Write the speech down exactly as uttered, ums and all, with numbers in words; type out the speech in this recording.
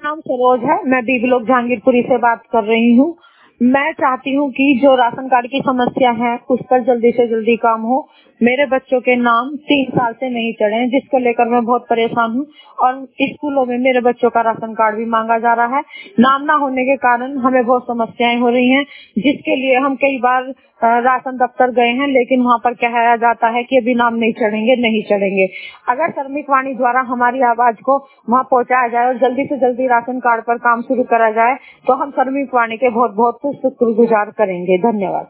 नाम सरोज है, मैं बी ब्लॉक जहांगीरपुरी से बात कर रही हूँ। मैं चाहती हूँ कि जो राशन कार्ड की समस्या है उस पर जल्दी से जल्दी काम हो। मेरे बच्चों के नाम तीन साल से नहीं चढ़े, जिसको लेकर मैं बहुत परेशान हूँ और स्कूलों में मेरे बच्चों का राशन कार्ड भी मांगा जा रहा है। नाम ना होने के कारण हमें बहुत समस्याएं हो रही हैं, जिसके लिए हम कई बार अ, राशन दफ्तर गए हैं, लेकिन वहाँ पर कहा जाता है कि अभी नाम नहीं चढ़ेंगे नहीं चढ़ेंगे। अगर श्रमिक वाणी द्वारा हमारी आवाज को वहाँ पहुँचाया जाए और जल्दी से जल्दी राशन कार्ड पर काम शुरू करा जाए तो हम श्रमिक वाणी के बहुत बहुत शुक्रगुजार करेंगे। धन्यवाद।